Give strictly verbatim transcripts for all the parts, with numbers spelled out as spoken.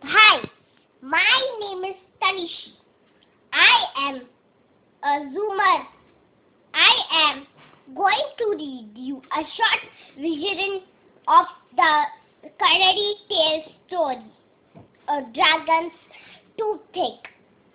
Hi, my name is Tanishi. I am a zoomer. I am going to read you a short version of the Canary Tale story, A Dragon's Toothpick.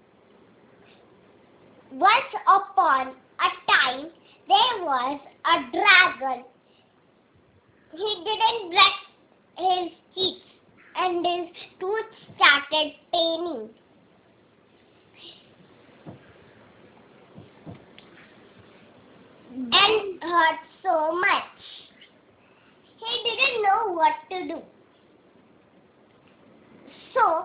Once upon a time, there was a dragon. He didn't brush his teeth and his tooth started paining. And hurt so much. He didn't know what to do. So,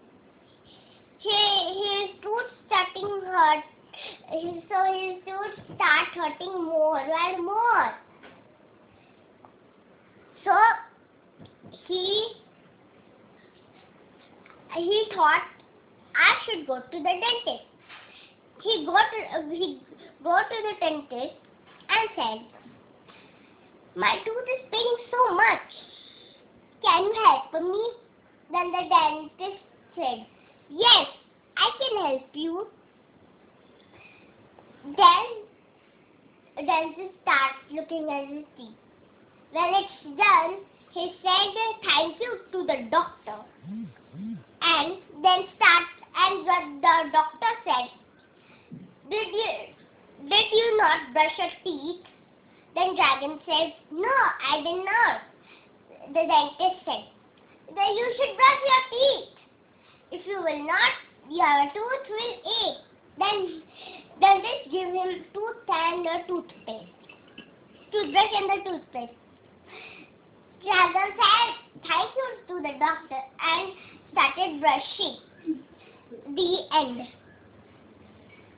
he, his tooth starting hurt. So his tooth start hurting more and more. So he he thought I should go to the dentist. He go to he go to the dentist and said, "My tooth is paining so much. Can you help me?" Then the dentist said, "Yes, I can help you." Then the dentist starts looking at his teeth. When it's done, he said thank you to the doctor. And then start and the, the doctor said, Did you did you not brush your teeth? Then Dragon said, "No, I did not." The dentist said, "Then you should brush your teeth. If you will not, your tooth will ache." Then dentist give him tooth and a toothpaste, toothbrush and the toothpaste. Dragon said thank you to the doctor and started brushing. The end.